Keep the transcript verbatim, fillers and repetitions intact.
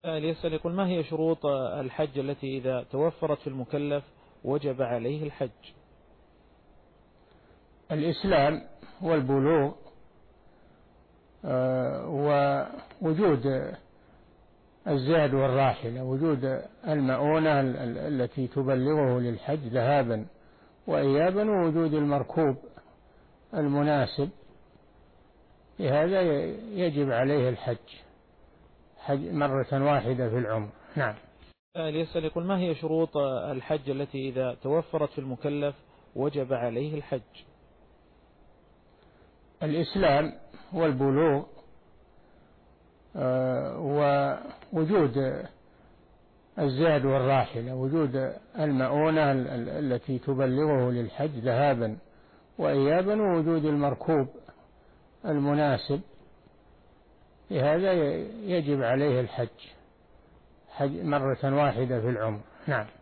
سائل يسأل يقول: ما هي شروط الحج التي إذا توفرت في المكلف وجب عليه الحج؟ الإسلام والبلوغ، آه، ووجود الزاد والراحلة، وجود المؤونة التي تبلغه للحج ذهابا وإيابا، ووجود المركوب المناسب، لهذا يجب عليه الحج حج مرة واحدة في العمر. نعم. سائل يسأل يقول: ما هي شروط الحج التي إذا توفرت في المكلف وجب عليه الحج؟ الإسلام والبلوغ، آه، ووجود الزاد والراحلة، وجود المؤونة التي تبلغه للحج ذهابا وإيابا، ووجود المركوب المناسب، لهذا يجب عليه الحج حج مرة واحدة في العمر. نعم.